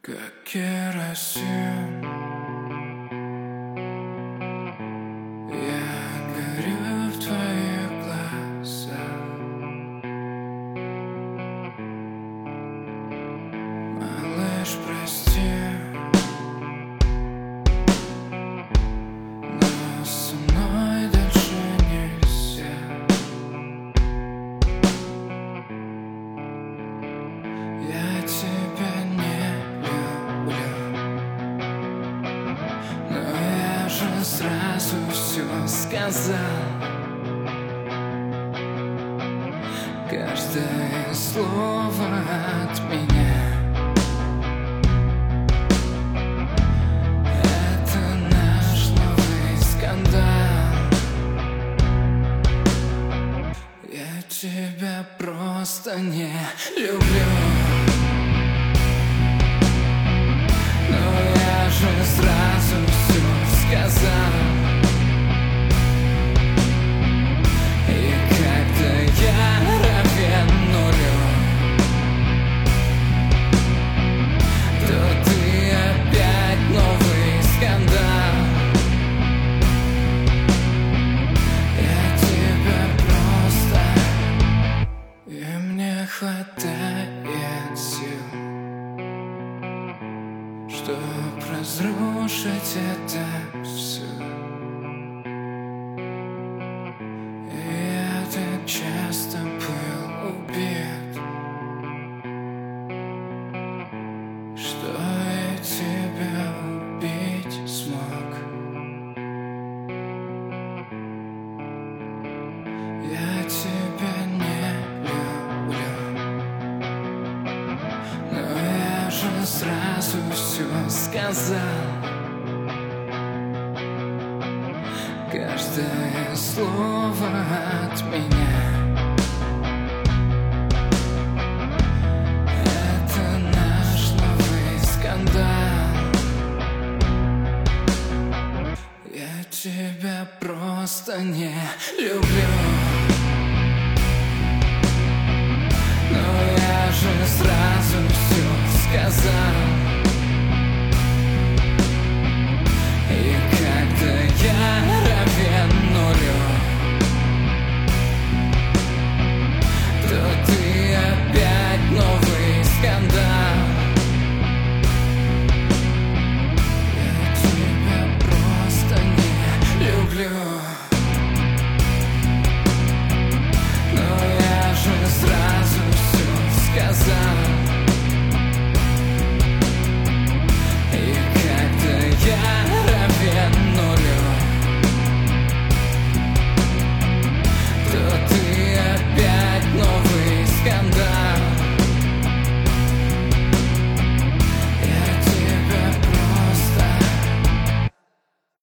Как керосин, я горю в твоих глазах. Малыш, прости, но со мной дальше нельзя. Я тебя не люблю, но я же сразу все сказал. Каждое слово от меня — это наш новый скандал. Я тебя просто не люблю, но я же сразу все сказал. И когда я равен 0, то ты опять новый скандал. Я тебя просто, и мне хватает сил, чтоб разрушить это все. И я так часто был убит, что я тебя убить смог. Я тебя не люблю, но я же сразу все сказал. Каждое слово от меня — это наш новый скандал. Я тебя просто не люблю, но я же сразу